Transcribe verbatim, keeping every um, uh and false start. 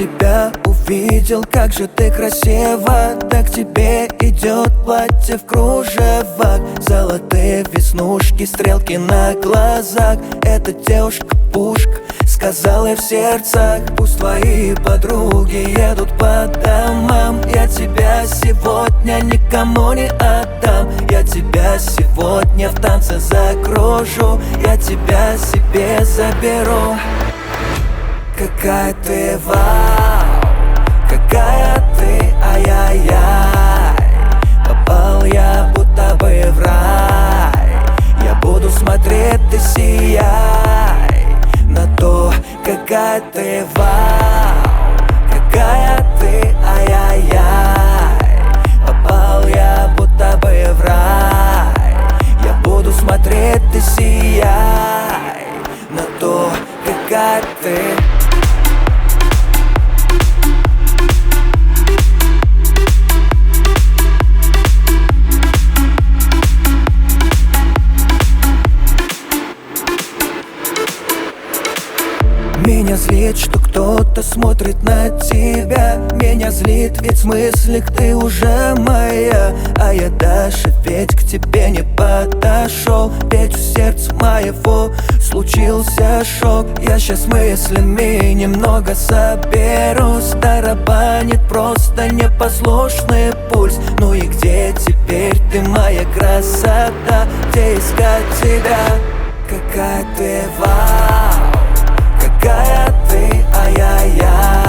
тебя увидел, как же ты красива. Да к тебе идет платье в кружевах, золотые веснушки, стрелки на глазах. Эта девушка-пушка, сказал я в сердцах. Пусть твои подруги едут по домам, я тебя сегодня никому не отдам. Я тебя сегодня в танце закружу, я тебя себе заберу. Какая ты, вау, какая ты, ай-яй-яй. Попал я будто бы в рай, я буду смотреть, ты сияй. На то, какая ты, вау, какая ты, ай-яй-яй. Попал я будто бы в рай, я буду смотреть, ты сияй. На то, какая ты. Меня злит, что кто-то смотрит на тебя. Меня злит, ведь в смыслах ты уже моя. А я даже ведь к тебе не подошел, ведь в сердце моего случился шок. Я щас мыслями немного соберусь, тарабанит просто непослушный пульс. Ну и где теперь ты, моя красота? Где искать тебя? Какая ты, вау, какая ты, ай-яй-яй.